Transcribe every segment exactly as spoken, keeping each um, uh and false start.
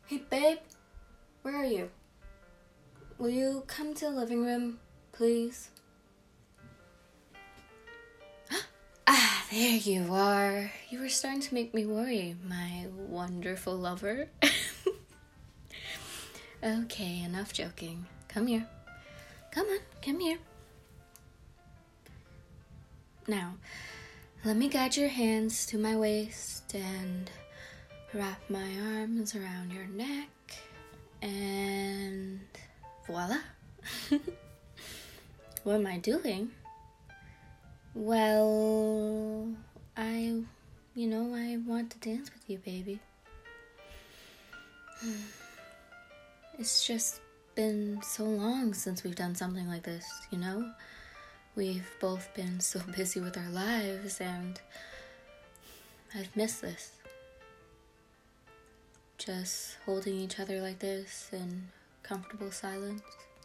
Hey, babe, where are you? Will you come to the living room, please? Ah, there you are. You were starting to make me worry, my wonderful lover. Okay, enough joking. Come here. Come on, come here. Now, let me guide your hands to my waist and wrap my arms around your neck, and voila. What am I doing? Well, I, you know, I want to dance with you, baby. It's just been so long since we've done something like this, you know? We've both been so busy with our lives, and I've missed this. Just holding each other like this in comfortable silence.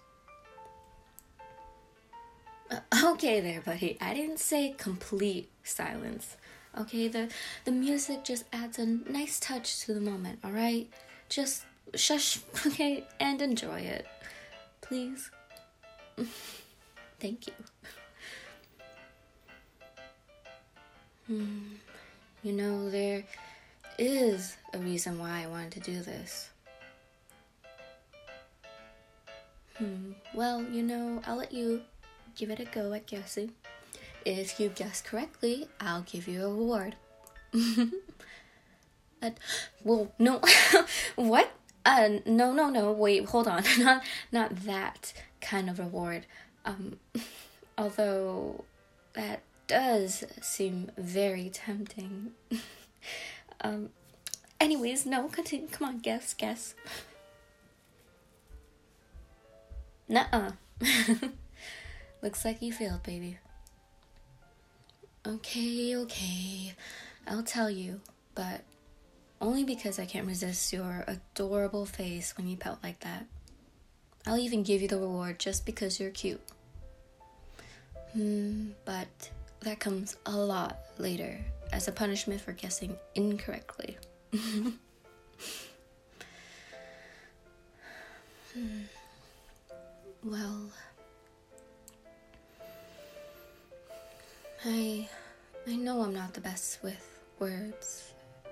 Uh, okay there, buddy. I didn't say complete silence. Okay, the, the music just adds a nice touch to the moment, alright? Just shush, okay, and enjoy it. Please. Thank you. Hmm. You know, there is a reason why I wanted to do this. Hmm. Well, you know, I'll let you give it a go at guessing. If you guess correctly, I'll give you a reward. uh, well, no. What? Uh, no, no, no. Wait, hold on. not, not that kind of reward. Um, although that does seem very tempting. um. Anyways, no. Continue. Come on, guess, guess. Nuh-uh. Looks like you failed, baby. Okay, okay. I'll tell you, but only because I can't resist your adorable face when you pout like that. I'll even give you the reward just because you're cute. Hmm, but that comes a lot later as a punishment for guessing incorrectly. hmm. Well, I I know I'm not the best with words,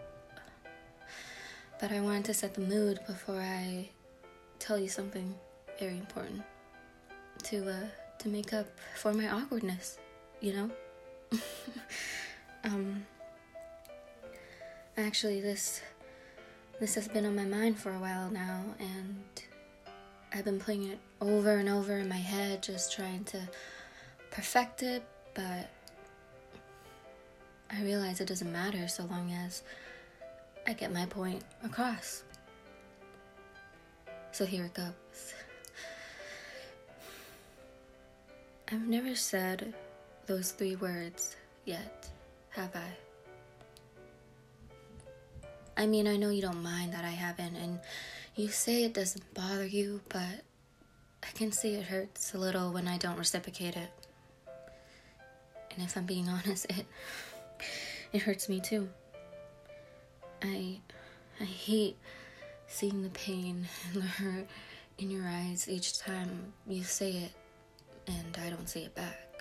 but I wanted to set the mood before I tell you something very important to uh to make up for my awkwardness, you know? um actually this this has been on my mind for a while now, and I've been playing it over and over in my head, just trying to perfect it, but I realize it doesn't matter so long as I get my point across. So here it goes. I've never said those three words yet, have I? I mean, I know you don't mind that I haven't, and you say it doesn't bother you, but I can see it hurts a little when I don't reciprocate it. And if I'm being honest, it it hurts me too. I I hate seeing the pain and the hurt in your eyes each time you say it and I don't say it back.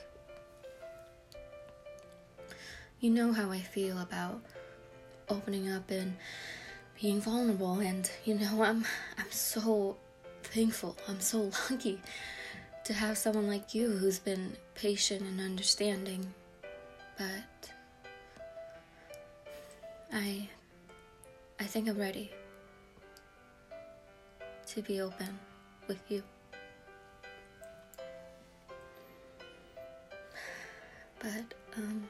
You know how I feel about opening up and being vulnerable, and you know, I'm I'm so thankful, I'm so lucky to have someone like you who's been patient and understanding. But I I think I'm ready to be open with you. But um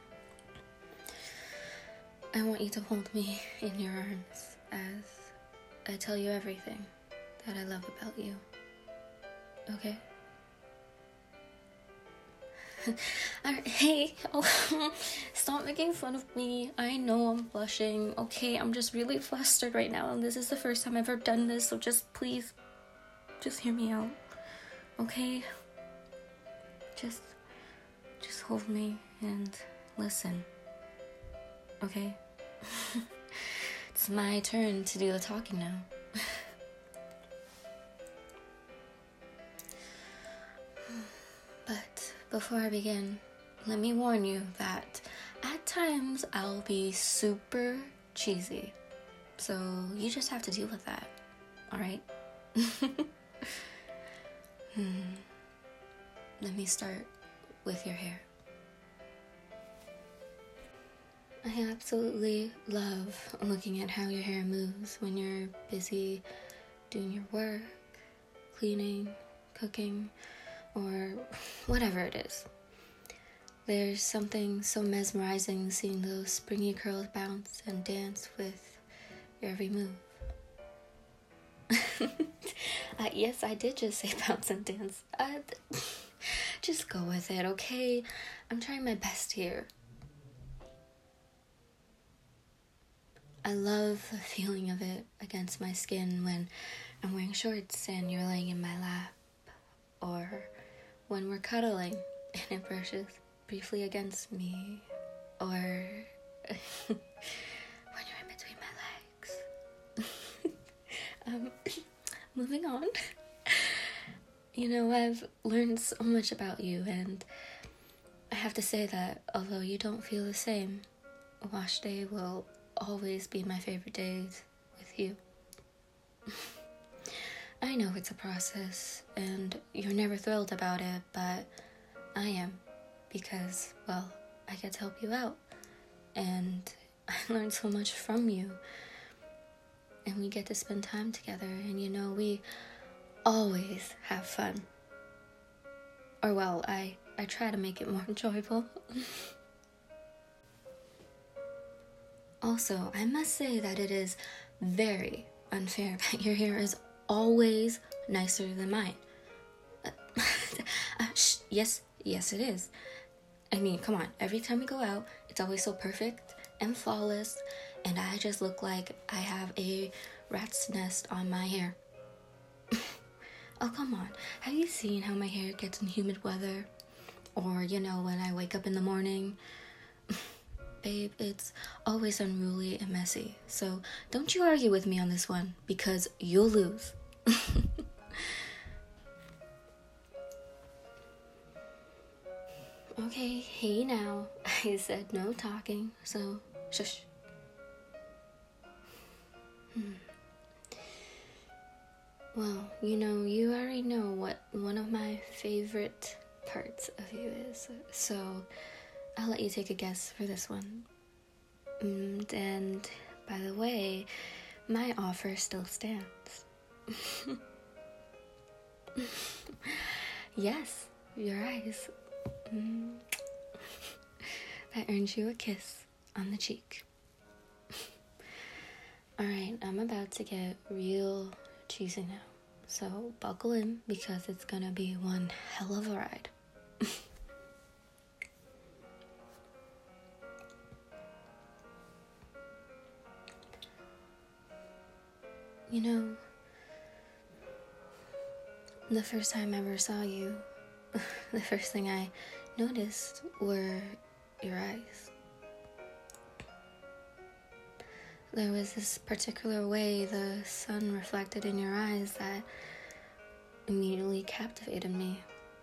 I want you to hold me in your arms as I tell you everything that I love about you. Okay? Alright, hey, oh, stop making fun of me. I know I'm blushing. Okay, I'm just really flustered right now, and this is the first time I've ever done this, so just please, just hear me out. Okay? Just, just hold me and listen. Okay? It's my turn to do the talking now. before I begin, let me warn you that at times I'll be super cheesy. So you just have to deal with that, alright? hmm. Let me start with your hair. I absolutely love looking at how your hair moves when you're busy doing your work, cleaning, cooking, or whatever it is. There's something so mesmerizing seeing those springy curls bounce and dance with your every move. uh, yes, I did just say bounce and dance. Uh, just go with it, okay? I'm trying my best here. I love the feeling of it against my skin when I'm wearing shorts and you're laying in my lap, or when we're cuddling and it brushes briefly against me, or when you're in between my legs. um, moving on. You know, I've learned so much about you, and I have to say that although you don't feel the same, wash day will always be my favorite days with you. I know it's a process, and you're never thrilled about it, but I am, because, well, I get to help you out, and I learned so much from you, and we get to spend time together, and you know, we always have fun. Or, well, I, I try to make it more enjoyable. Also, I must say that it is very unfair that your hair is always nicer than mine. Uh, uh, sh- yes, yes it is. I mean, come on, every time we go out, it's always so perfect and flawless, and I just look like I have a rat's nest on my hair. Oh, come on, have you seen how my hair gets in humid weather? Or, you know, when I wake up in the morning? Babe, it's always unruly and messy. So don't you argue with me on this one, because you'll lose. Okay, hey now. I said no talking, so shush. Hmm. Well, you know, you already know what one of my favorite parts of you is, so I'll let you take a guess for this one. Mm, and by the way, my offer still stands. Yes, your eyes. Mm. That earns you a kiss on the cheek. Alright, I'm about to get real cheesy now. So buckle in, because it's gonna be one hell of a ride. You know, the first time I ever saw you, the first thing I noticed were your eyes. There was this particular way the sun reflected in your eyes that immediately captivated me.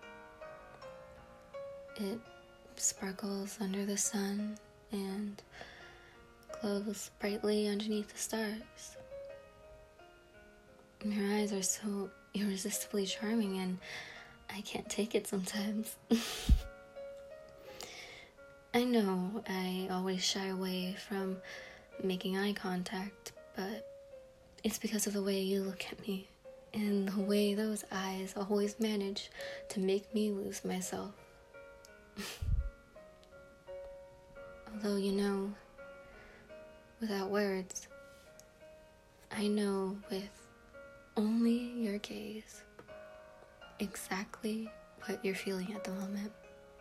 It sparkles under the sun and glows brightly underneath the stars. Your eyes are so irresistibly charming, and I can't take it sometimes. I know I always shy away from making eye contact, but it's because of the way you look at me and the way those eyes always manage to make me lose myself. Although, you know, without words, I know with only your gaze exactly what you're feeling at the moment.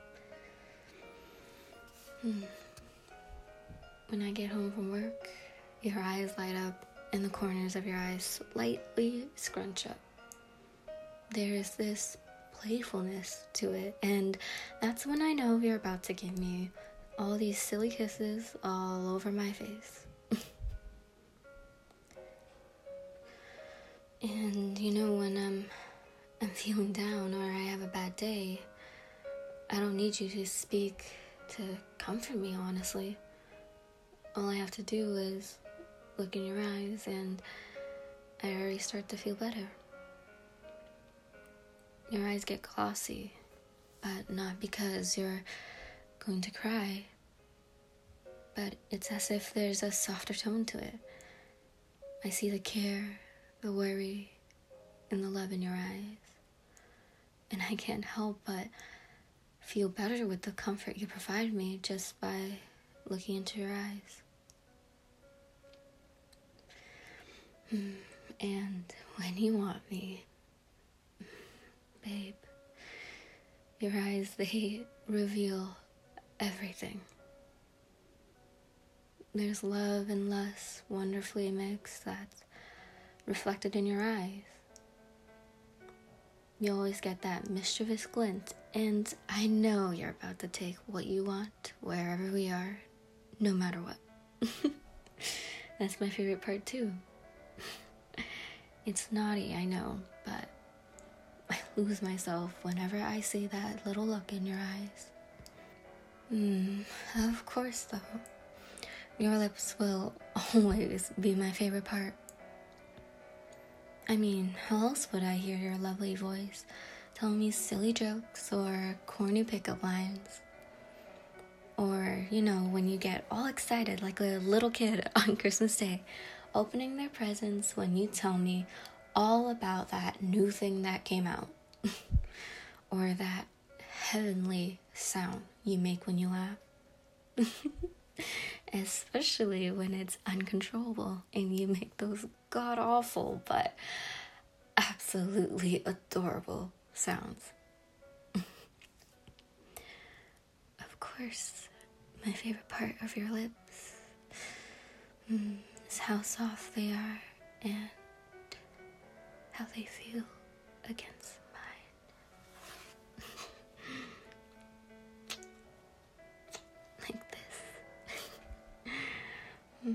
Hmm. When I get home from work, your eyes light up and the corners of your eyes slightly scrunch up. There's this playfulness to it, and that's when I know you're about to give me all these silly kisses all over my face. And you know, when I'm I'm feeling down or I have a bad day, I don't need you to speak to comfort me, honestly. All I have to do is look in your eyes and I already start to feel better. Your eyes get glossy, but not because you're going to cry, but it's as if there's a softer tone to it. I see the care, the worry, and the love in your eyes, and I can't help but feel better with the comfort you provide me just by looking into your eyes. And when you want me, babe, your eyes, they reveal everything. There's love and lust wonderfully mixed that's reflected in your eyes. You always get that mischievous glint, and I know you're about to take what you want wherever we are, no matter what. That's my favorite part too. It's naughty, I know, but I lose myself whenever I see that little look in your eyes. Hmm, of course though. Your lips will always be my favorite part. I mean, how else would I hear your lovely voice telling me silly jokes or corny pickup lines? Or, you know, when you get all excited like a little kid on Christmas Day, opening their presents when you tell me all about that new thing that came out. Or that heavenly sound you make when you laugh. Especially when it's uncontrollable and you make those god-awful but absolutely adorable sounds. Of course, my favorite part of your lips mm, is how soft they are and how they feel against mine. Like this. Mm.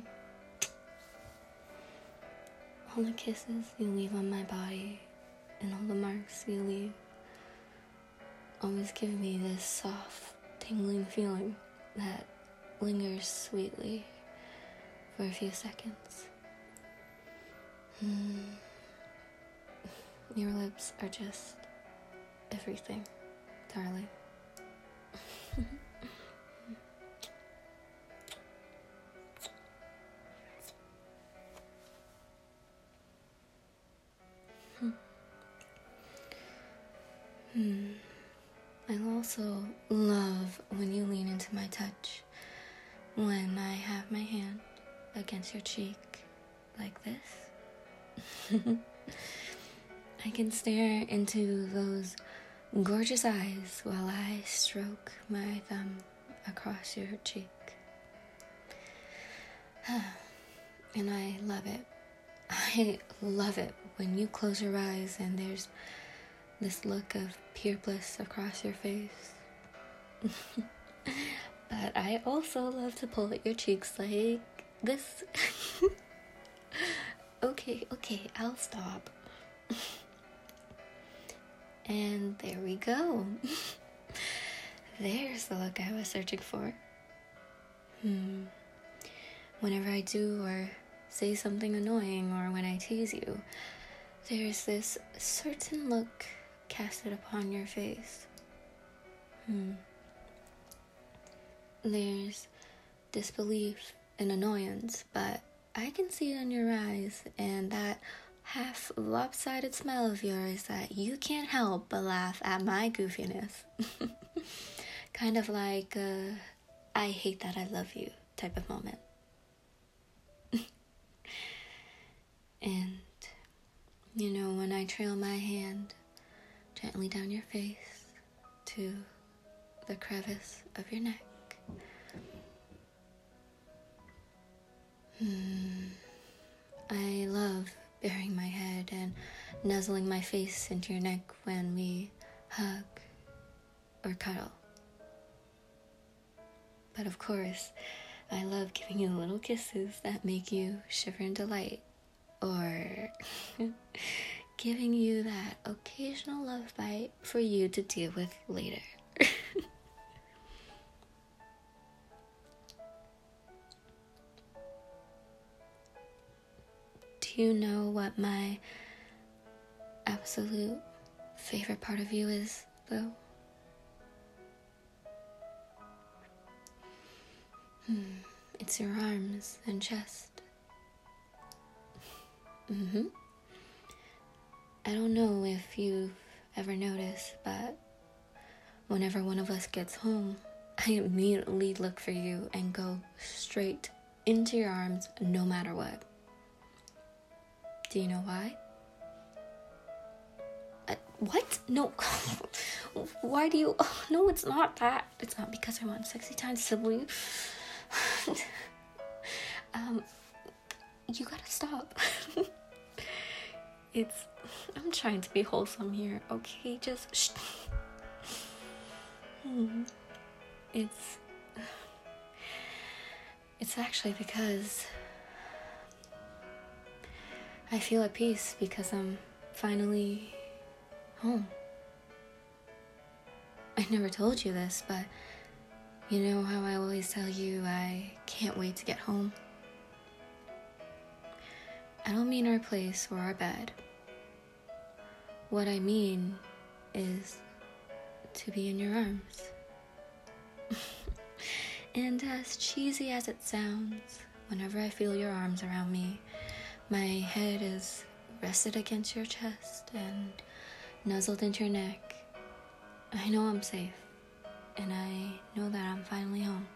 All the kisses you leave on my body and all the marks you leave always give me this soft, tingling feeling that lingers sweetly for a few seconds. Mm. Your lips are just everything, darling. Hmm. I also love when you lean into my touch, when I have my hand against your cheek like this. I can stare into those gorgeous eyes while I stroke my thumb across your cheek. And I love it. I love it when you close your eyes and there's this look of pure bliss across your face. But I also love to pull at your cheeks like this. Okay, okay, I'll stop. And there we go. There's the look I was searching for. Hmm. Whenever I do or say something annoying or when I tease you, there's this certain look casted upon your face. Hmm. There's disbelief and annoyance, but I can see it in your eyes and that half lopsided smile of yours that you can't help but laugh at my goofiness. Kind of like a I hate that I love you type of moment. And, you know, when I trail my hand gently down your face to the crevice of your neck, hmm, I love burying my head and nuzzling my face into your neck when we hug or cuddle. But of course, I love giving you little kisses that make you shiver in delight, or giving you that occasional love bite for you to deal with later. Do you know what my absolute favorite part of you is, though? Hmm. It's your arms and chest. Mm-hmm. I don't know if you've ever noticed, but whenever one of us gets home, I immediately look for you and go straight into your arms no matter what. Do you know why? Uh, what? No. Why do you... Oh, no, it's not that. It's not because I want sexy time, Sibyl. um, you gotta stop. It's... I'm trying to be wholesome here, okay? Just... Shh. Hmm. It's... It's actually because... I feel at peace because I'm finally home. I never told you this, but you know how I always tell you I can't wait to get home? I don't mean our place or our bed. What I mean is to be in your arms. And as cheesy as it sounds, whenever I feel your arms around me, my head is rested against your chest and nuzzled into your neck. I know I'm safe, and I know that I'm finally home.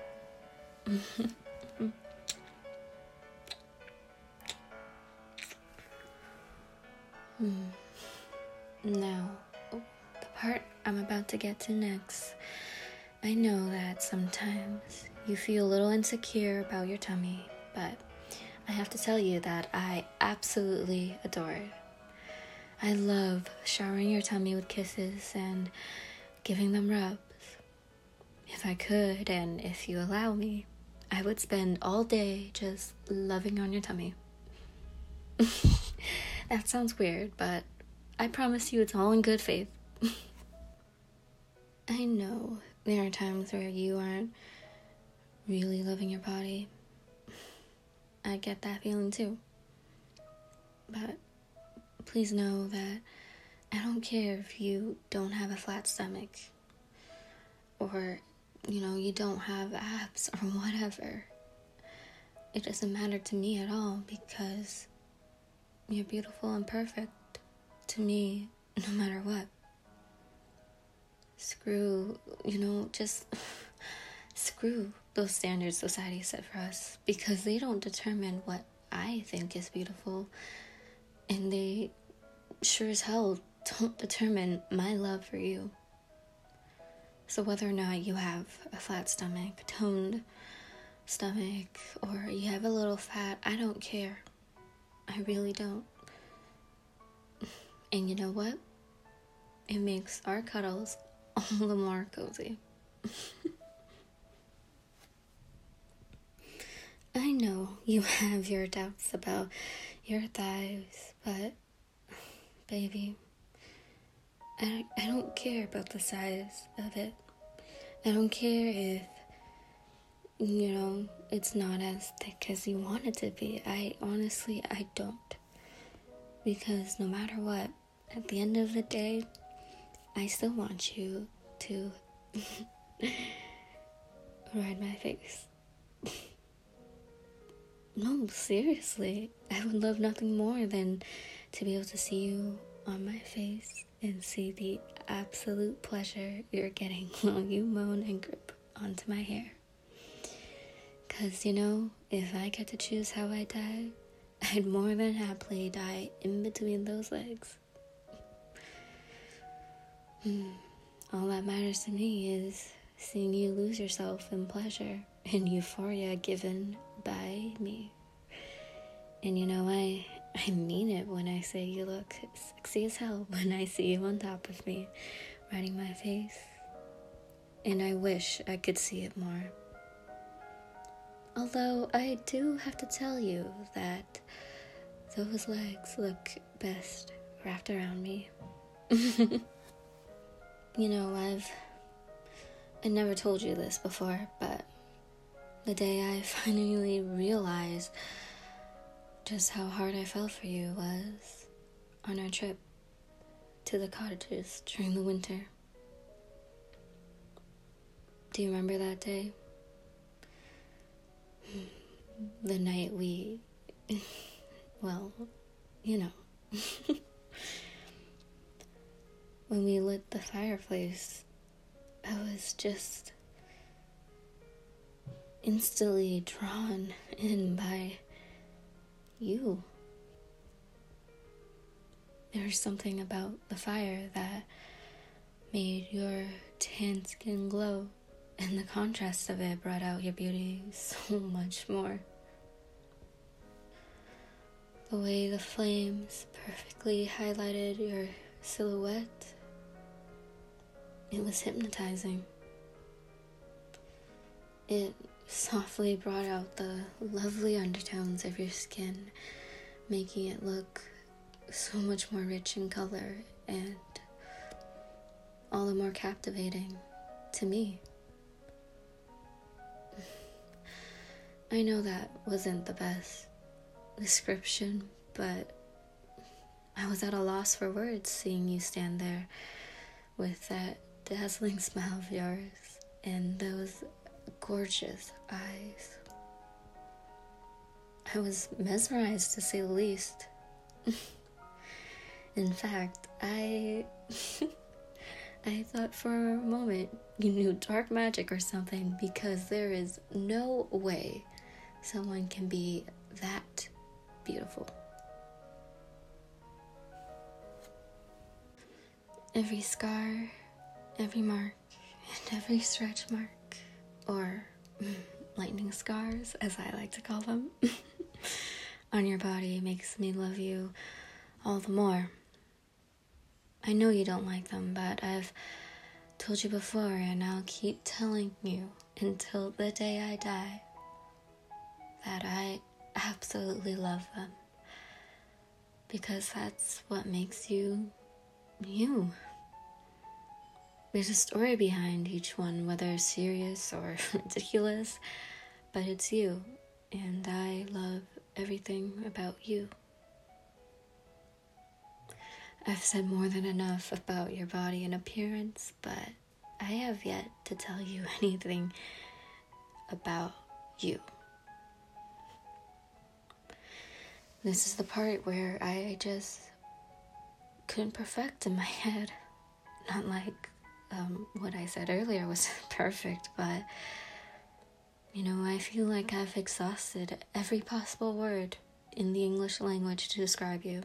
hmm. Now, the part I'm about to get to next. I know that sometimes you feel a little insecure about your tummy, but I have to tell you that I absolutely adore it. I love showering your tummy with kisses and giving them rubs. If I could, and if you allow me, I would spend all day just loving on your tummy. That sounds weird, but I promise you it's all in good faith. I know there are times where you aren't really loving your body. I get that feeling too. But please know that I don't care if you don't have a flat stomach or, you know, you don't have abs or whatever. It doesn't matter to me at all because you're beautiful and perfect to me no matter what. Screw, you know, just screw those standards society set for us because they don't determine what I think is beautiful, and they sure as hell don't determine my love for you. So whether or not you have a flat stomach, toned stomach, or you have a little fat, I don't care. I really don't. And you know what? It makes our cuddles all the more cozy. I know you have your doubts about your thighs, but baby, I, I don't care about the size of it. I don't care if, you know, it's not as thick as you want it to be. I honestly, I don't. Because no matter what, at the end of the day, I still want you to ride my face. No, seriously. I would love nothing more than to be able to see you on my face and see the absolute pleasure you're getting while you moan and grip onto my hair. Because, you know, if I get to choose how I die, I'd more than happily die in between those legs. Hmm. All that matters to me is seeing you lose yourself in pleasure and euphoria given by me. And you know, I I mean it when I say you look sexy as hell when I see you on top of me, riding my face. And I wish I could see it more. Although I do have to tell you that those legs look best wrapped around me. You know, I've I never told you this before, but the day I finally realized just how hard I fell for you was on our trip to the cottages during the winter. Do you remember that day? The night we... well, you know. When we lit the fireplace, I was just instantly drawn in by you. There was something about the fire that made your tan skin glow, and the contrast of it brought out your beauty so much more. The way the flames perfectly highlighted your silhouette, it was hypnotizing. It softly brought out the lovely undertones of your skin, making it look so much more rich in color and all the more captivating to me. I know that wasn't the best description, but I was at a loss for words seeing you stand there with that dazzling smile of yours and those gorgeous eyes. I was mesmerized, to say the least. In fact, I I thought for a moment you knew dark magic or something, because there is no way someone can be that beautiful. Every scar, every mark, and every stretch mark, or mm, lightning scars, as I like to call them, on your body makes me love you all the more. I know you don't like them, but I've told you before, and I'll keep telling you until the day I die, that I absolutely love them, because that's what makes you you. There's a story behind each one, whether serious or ridiculous, but it's you, and I love everything about you. I've said more than enough about your body and appearance, but I have yet to tell you anything about you. This is the part where I just couldn't perfect in my head. Not like um, what I said earlier was perfect, but you know, I feel like I've exhausted every possible word in the English language to describe you.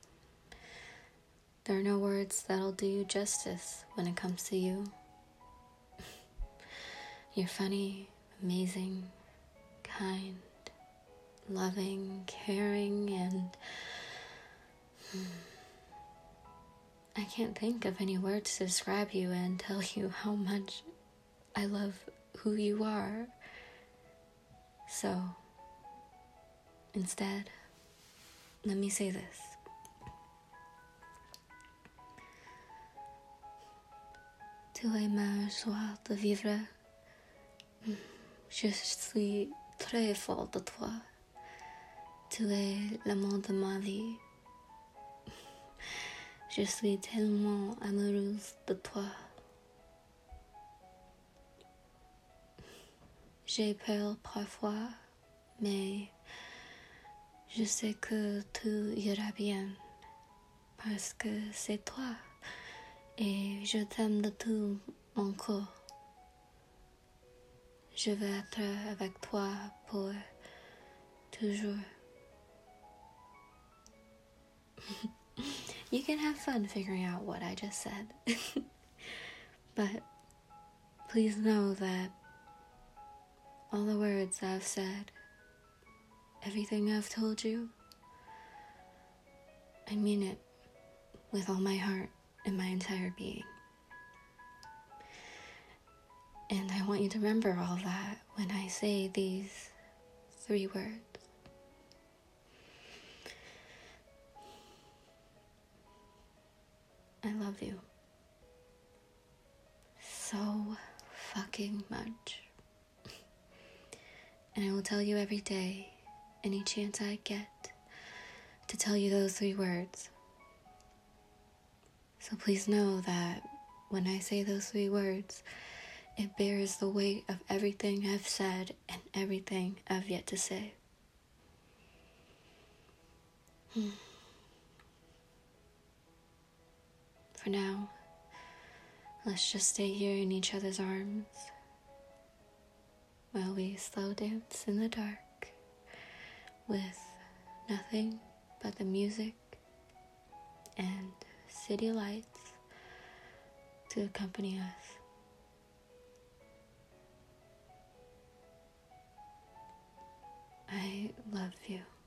There are no words that'll do you justice when it comes to you. You're funny, amazing, kind, loving, caring, and I can't think of any words to describe you and tell you how much I love who you are. So, instead, let me say this. Tu es ma joie de vivre. Je suis très folle de toi. Tu es l'amour de ma vie. Je suis tellement amoureuse de toi. J'ai peur parfois, mais je sais que tout ira bien, parce que c'est toi, et je t'aime de tout mon corps. Je veux être avec toi pour toujours. You can have fun figuring out what I just said. But please know that all the words I've said, everything I've told you, I mean it with all my heart and my entire being. And I want you to remember all that when I say these three words. I love you so fucking much. And I will tell you every day, any chance I get, to tell you those three words. So please know that when I say those three words, it bears the weight of everything I've said and everything I've yet to say. Hmm. For now, let's just stay here in each other's arms while we slow dance in the dark with nothing but the music and city lights to accompany us. I love you.